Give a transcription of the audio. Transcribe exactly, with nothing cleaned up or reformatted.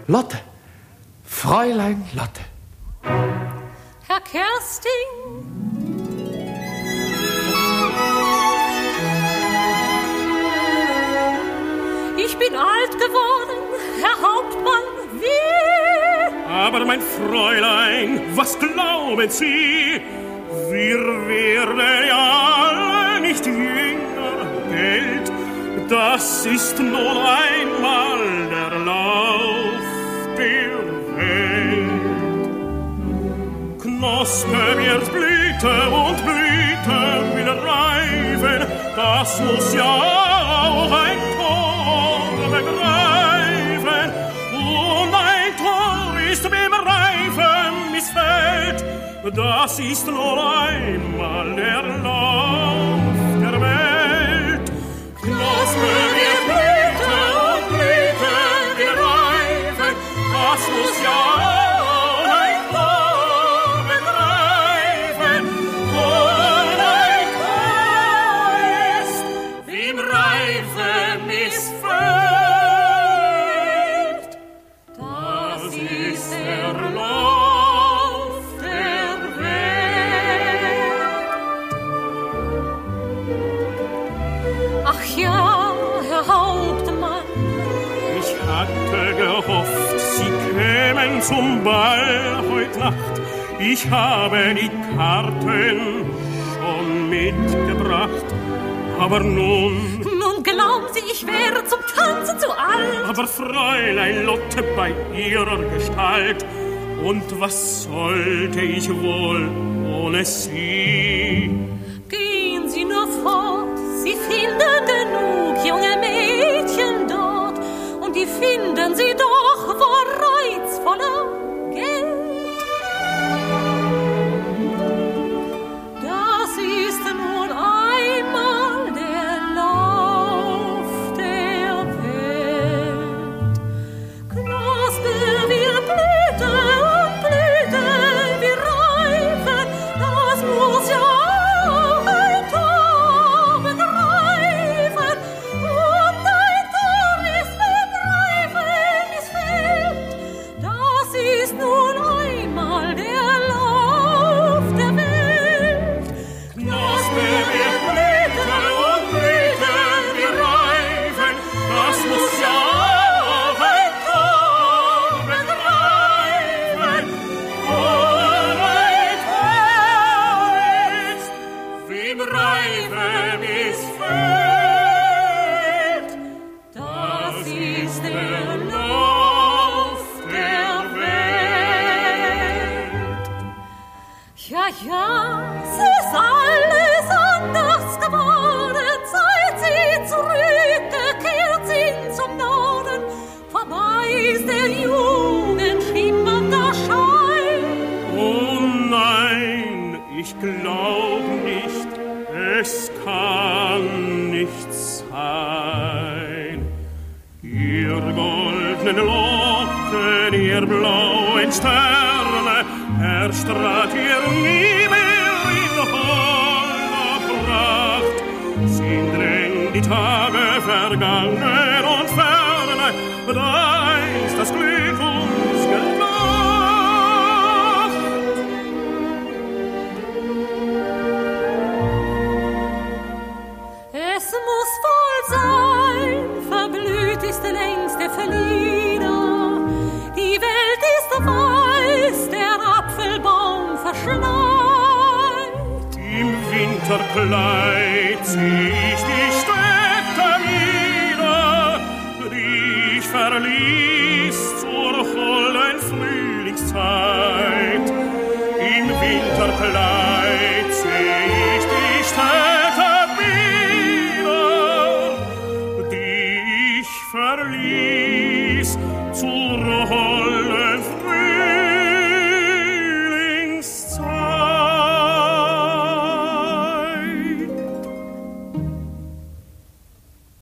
Lotte, Fräulein Lotte. Herr Kersting. Ich bin alt geworden, Herr Hauptmann, wie? Aber mein Fräulein, was glauben Sie? Wir werden ja alle nicht jünger, Geld, das ist nun einmal der Lauf der Welt. Knospe wird Blüte und Blüte will reifen, das muss ja auch ein Tor begreifen. Und ein Tor ist beim Reifen missfällt, das ist nur einmal der Lauf der Welt. Knospe wird Blüte und Blüte will reifen, das muss ja auch ein Tor begreifen. Und ein Tor ist wie im Reifen missfällt, das ist der Lauf der Welt. Ach ja, Herr Hauptmann. Ich hatte gehofft, Sie kämen zum Ball heut Nacht. Ich habe die Karten schon mitgebracht. Aber nun... Nun glauben Sie, ich wäre zum Tanzen zu alt. Aber Fräulein Lotte bei Ihrer Gestalt. Und was sollte ich wohl ohne Sie? Gehen Sie nur fort, Sie finden genug junge Mädchen dort. Und die finden Sie doch vor reizvoller Geld. Das ist nun einmal der Lauf der Welt. Knospe wir Blüte und Blüte wir reifen, das muss ja auch ein Tor begreifen. Und ein Tor ist beim Reifen missfällt, das ist nun einmal der Lauf der Welt. Knospe wird Blüte und Blüte wir reifen, das muss ja auch ein Tor begreifen. Und ein Tor ist wie im Reifen missfällt, das ist der Lauf der Welt. Ja, ja, es ist alles anders geworden, seit Sie zurückgekehrt sind zum Norden. Vorbei ist der Jugend schimmernder Schein. Oh nein, ich glaub nicht, es kann nicht sein. Ihr goldenen Locken, ihr blauen Sterne, erstrahlt ihr nie mehr in voller Pracht. Sind denn die Tage vergangen und ferne, da ist das Glück uns gelacht. Es muss wohl sein, verblüht ist längst der Verlierer. Die Welt ist weiß, der Apfelbaum verschneit. Im Winterkleid zieh ich die Städte wieder, die ich verließ zur vollen Frühlingszeit. Im Winterkleid zieh ich die Städte wieder, die ich verließ zur vollen